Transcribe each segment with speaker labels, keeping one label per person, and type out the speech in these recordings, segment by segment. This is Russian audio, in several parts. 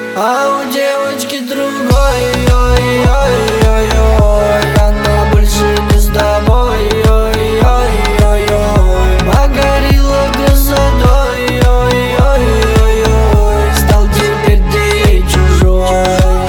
Speaker 1: А у девочки другой, ой-ой-ой-ой, она больше не с тобой, ой-ой-ой-ой, погорела красотой, ой-ой-ой-ой, стал теперь ты чужой,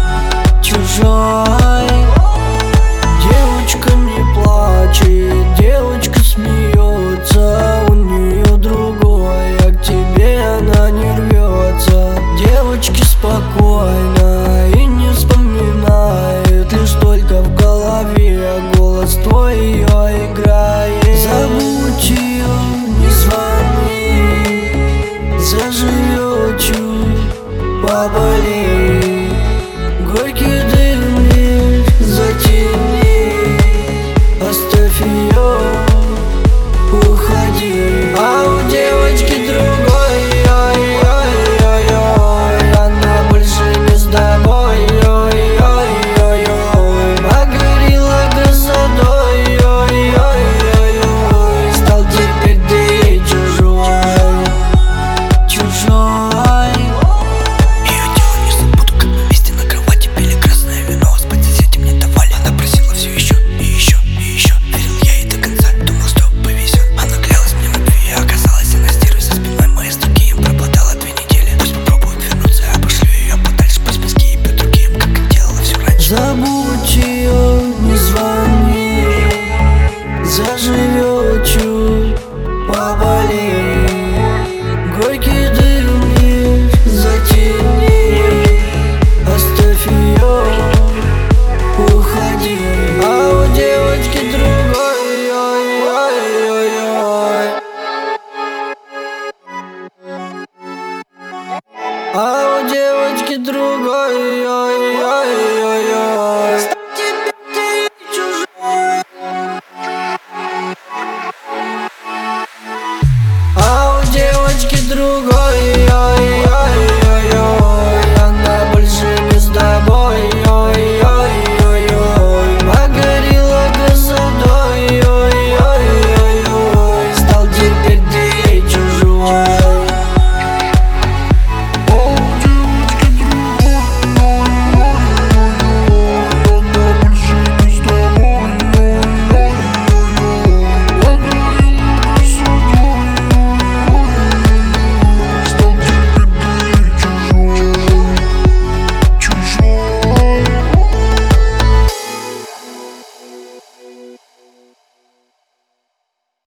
Speaker 1: чужой. Девочка не плачет, девочка смеется, у нее другой, а к тебе она не рвется. Девочки спокойно и не вспоминает, лишь только в голове голос твой ее играет. Забудь ее, не звони, заживет чуть, поболит, горький дым лишь затяни, оставь ее, уходи. А у девочки другой, ой-ой-ой-ой, она больше не с тобой, ой-ой-ой-ой, погорела красотой, ой-ой-ой-ой, стал теперь ты чужой, чужой.
Speaker 2: Ее тело не забуду, как мы вместе на кровати пили красное вино, спать соседи мне давали. Она просила все еще и еще и еще. Верил я ей до конца, думал, что повезет. Она клялась мне в любви, а оказалась она стервой за спиной моей, с другим пропадала 2 недели. Пусть попробует вернуться, я пошлю ее подальше, пусть мозги ебет другим, как и делала все раньше.
Speaker 1: Забудь ее, не звони, заживет чуть, поболит, горький дым лишь затяни, оставь ее, уходи. А у девочки другой, ой-ой-ой-ой, а у девочки другой,